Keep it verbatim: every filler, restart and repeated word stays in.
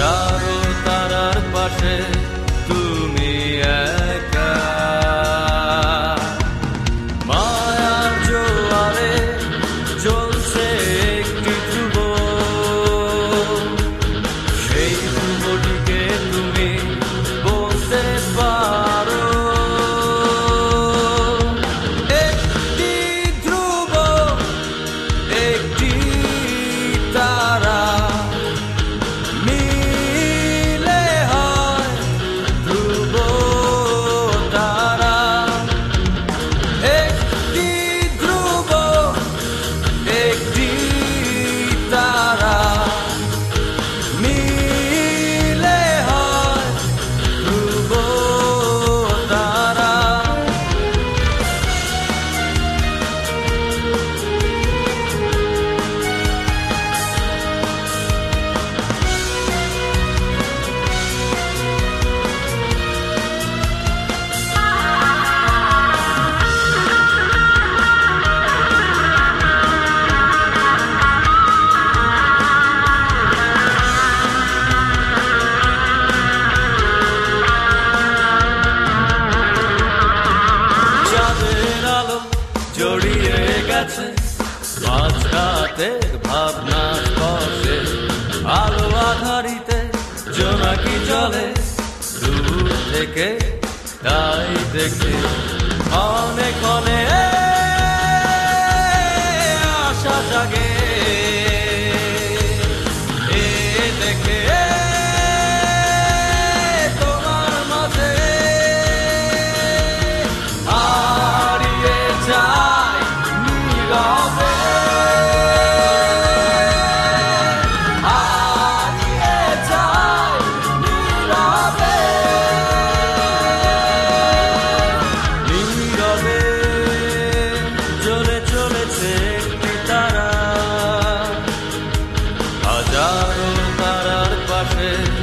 হাজারো তারার পাশে তুমি একা। মায়ার জোয়ারে চলছে একটি ধ্রুব, সেই ধ্রুবটিকে তুমি বলতে পারো। একটি ধ্রুব, একটি তারা, মিলে হয় ধ্রুব তারা। একটি ধ্রুব, একটি তারা, মিলে হয় ধ্রুব তারা। চাঁদের আলো জড়িয়ে গেছে মাঝরাতের ভাবনার স্পর্শে, আলো আধারিতে জোনাকি জলে দূর থেকে তাই দেখে ক্ষণে ক্ষণে আশা জাগে। এ দেখে তোমার মাঝে হারিয়ে যায় নীরবে, হারিয়ে যায় নীরবে, নীরবে জ্বলে চলেছে একটি তারা, হাজারো তারার পাশে